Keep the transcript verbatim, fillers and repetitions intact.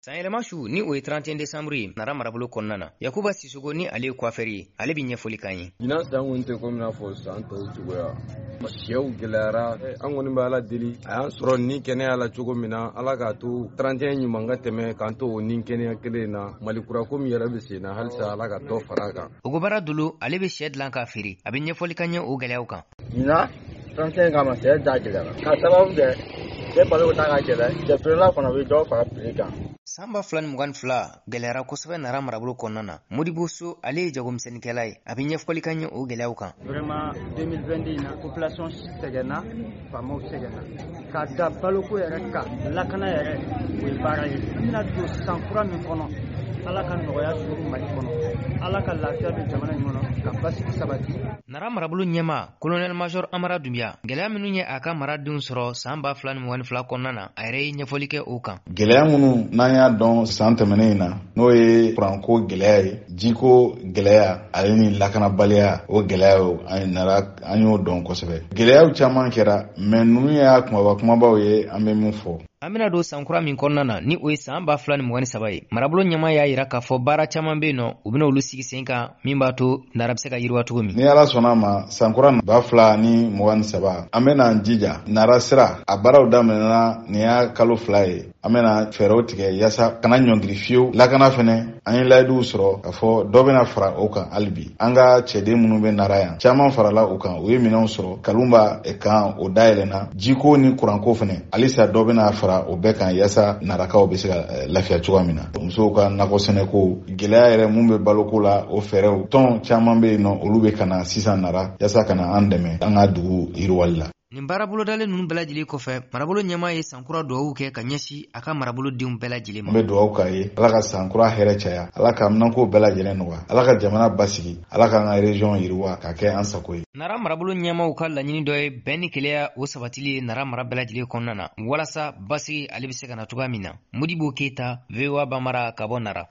Sanyɛlɛma su ni o ye trente et un décembre ye Nara marabolo kɔnɔna na. Yakuba Sisogo ni ale ye coiffeur ye. Ale bi ɲɛfɔli kan ye. Ɲinan san kun tɛ komi n'a fɔ san tɔw cogoya. Sɛw gɛlɛyara. An kɔni bɛ Ala deli. A y'an sɔrɔ ni kɛnɛya la cogo min na, Ala k'a to trente et un ɲuman ka tɛmɛ k'an to o ni kɛnɛya kelen na. Malikura ko min yɛrɛ bɛ sen na halisa Ala ka dɔ fara a kan. Ogobara Dolo ale bɛ sɛ dilan k'a feere. A bɛ ɲɛfɔli kan ye o gɛlɛyaw kan. Ɲinan trente et un kama sɛ da gɛlɛyara. K'a sababu kɛ sɛ balo ta ka gɛlɛn. Sɛ feerela fana bɛ dɔ fara prix kan. San ba fila ni mugan ni fila gɛlɛyara kosɛbɛ Nara marabolo kɔnɔna na. Modibo So ale ye jagomisɛnnikɛla ye. A bɛ ɲɛfɔli kan ye o gɛlɛyaw kan. Vraiment deux mille vingt-deux in na population sɛgɛnna, faamaw sɛgɛnna. Ka da baloko yɛrɛ kan, lakana yɛrɛ o ye baara ye. An bɛna don san kura min kɔnɔ, Ala ka nɔgɔya sɔrɔ Mali kɔnɔ. Ala ka lafiya don jamana in kɔnɔ ka basigi sabati. Nara marabolo ɲɛma colonel major Amara Dunbiya gɛlɛya minnu ye a ka maradenw sɔrɔ san ba fila ni mugan ni fila kɔnɔna na a yɛrɛ ye ɲɛfɔli kɛ o kan. Gɛlɛya minnu n'an y'a dɔn san tɛmɛnen in na n'o ye kuranko gɛlɛya ye, jiko gɛlɛya ale ni lakanabaliya o gɛlɛya an nara an y'o dɔn kosɛbɛ. Gɛlɛyaw caman kɛra mais ninnu y'a kumaba kumabaw ye an bɛ min fɔ. An bɛna don san kura min kɔnɔna na ni o ye san ba fila ni mugan ni saba ye. Marabolo ɲɛma y'a yira k'a fɔ baara caman bɛ yen nɔ u bɛna olu sigi sen kan min b'a to Nara bɛ se ka yiriwa cogo min. Ni Ala sɔnna ma san kura ba fila ni mugan ni saba an bɛna jija Nara sira a baaraw daminɛna nin y'a kalo fila ye. An bɛna fɛɛrɛw tigɛ yaasa kana ɲɔngiri fiyewu. Lakana fɛnɛ an ye layiduw sɔrɔ k'a fɔ dɔ bɛna fara o kan hali bi. An ka cɛden minnu bɛ Nara yan caman farala o kan u ye minɛnw sɔrɔ Kalunba kan o dayɛlɛnna jiko ni kuranko fɛnɛ halisa dɔ bɛna fara o bɛɛ kan yaasa narakaw bɛ se ka lafiya cogoya min na. Musow ka nakɔ sɛnɛko gɛlɛya yɛrɛ mun bɛ baloko la o fɛɛrɛw tɔn caman bɛ yen nɔ olu bɛ kana sisan Nara yaasa kana an dɛmɛ an ka dugu yiriwali la. Nin baara bolodalen ninnu bɛɛ lajɛlen kɔfɛ marabolo ɲɛma ye sankura dugawu kɛ ka ɲɛsin a ka marabolodenw bɛɛ lajɛlen ma. N bɛ dugawu k'a ye Ala ka sankura hɛrɛ caya, Ala ka minanko bɛɛ lajɛlen nɔgɔya, Ala ka jamana basigi, Ala k'an ka région yiriwa k'a kɛ an sago ye. Nara marabolo ɲɛmaw ka laɲini dɔ ye bɛn ni keleya o sabatili ye Nara mara bɛɛ lajɛlen kɔnɔna na walasa basigi ale bɛ se ka na cogoya min na. Modibo Keyita, V O A Bambara ka bɔ Nara.